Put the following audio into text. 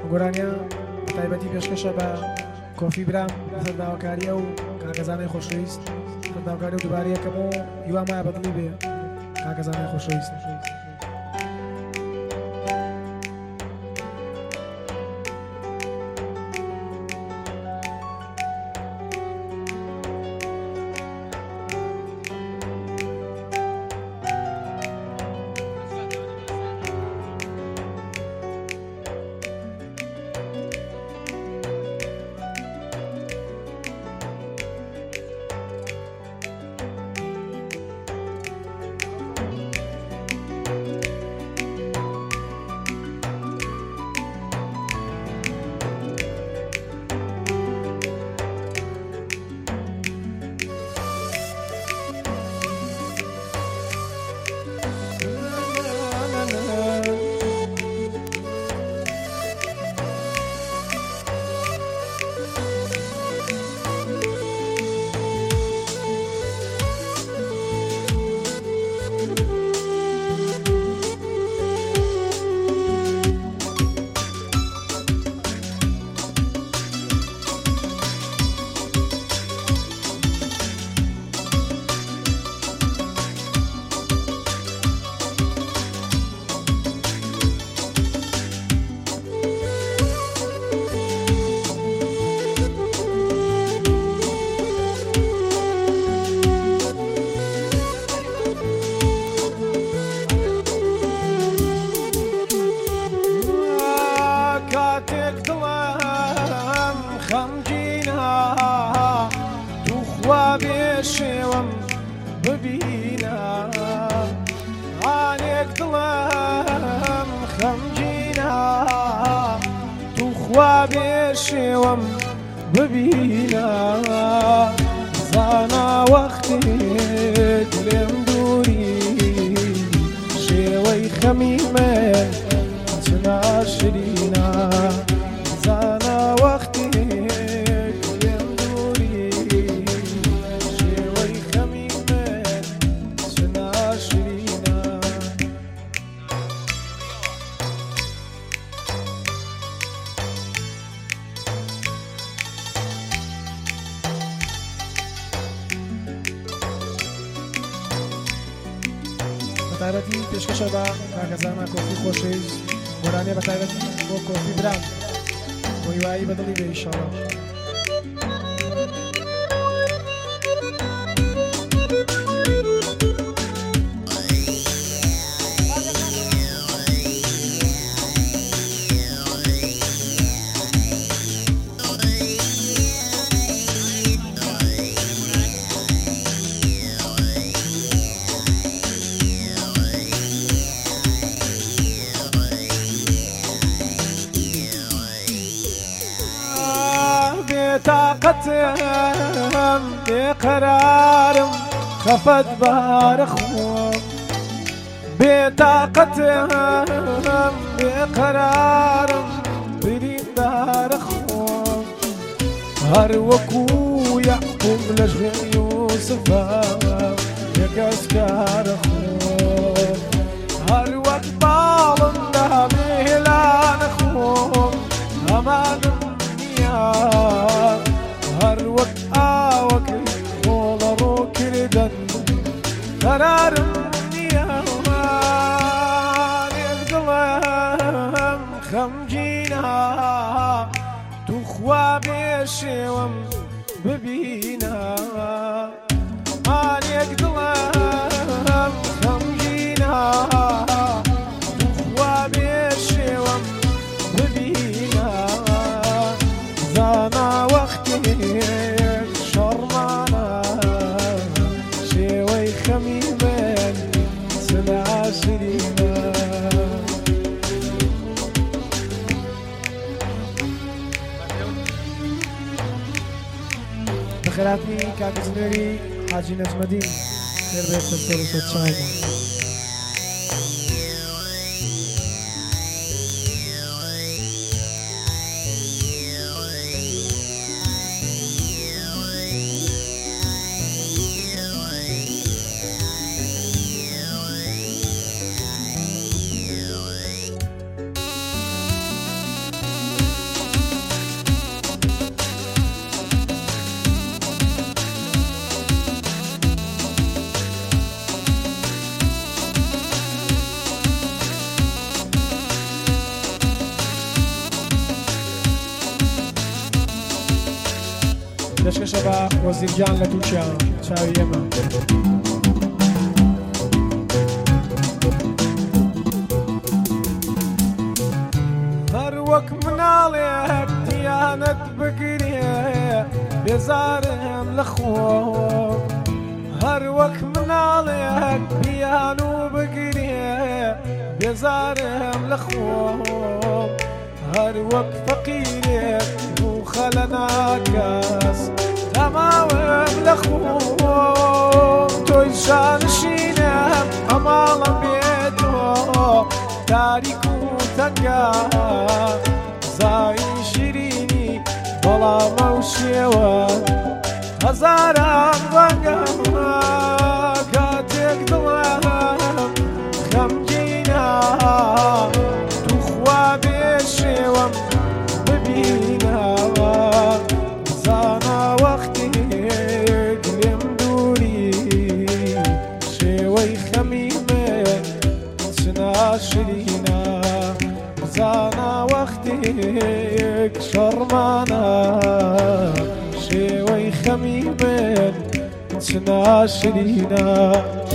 گۆرانیا تایبەتی پێشکەشە بە کۆفی برام سەرداواکاریە و کاکەزانەی خۆشەویست سەرداواکاری و دووبارەیەکەم و هیوام وایە بەدڵی بێ کاکەزانەی خۆشەویست. بێشێوەم ببینە ئانێک دڵم خەمگینە توخوا بێشێوەم ببینە زانا وەختێک لێم دووری شێوەی خەمی من چنا شرینە زانا وەختێک لێم دووری شێوەی خەمی من چنا شرینە بەتایبەتی پێشکەشە بە کاکەزانە کۆفی خۆشەویست گۆرانیە بەتایبەتی بۆ کۆفی برام بۆ هیوایی بەدڵی بێ ئینشاڵڵا. طاقتم بقرارم خفت بارخوم بطاقتم بقرارم بريم دارخوم هر وكو يعقوب لجن يوسفا يكسكار خوم هر وقت بالم ده مهلان خوم امان هر وقت آوكي ولا روكي لدن قرارم نيوان القلم خمجينا تخوى بيشيوم ببينا ماني القلم خمجينا تخوى بيشيوم ببينا زانا وقتك شرمانا شوي خميمين سنة عشرينا بخيراتني كاكزنيري حاجي نجم الدين خير بيت تستر وصوت شايبه پێشکەشە بە وەزیرجان لە تووشە چاوی ئێمە. هەر وەک مناڵێک دیانەت بگرێ بێزارم لە خۆم، هەر وەک مناڵێک بیان و بگرێ بێزارم لە خۆم، هەر وەک فەقیرێک و خەلە ناکەس تەماوم لە خۆم، تۆی شانشینم ئەماڵم بێتەوە تاریک و تەنگە زاوی شیرینی بەڵامە و شێوە هەزاران ڕەنگە کاتێک دڵم خەمگینە توخوا بێ شێوەم ببینەوە زانە وەختێک لێم دووری شێوەی خەمی من چ ناشرینە زانە وەختێک شەڕمانە شێوەی خەمی من چ ناشرینە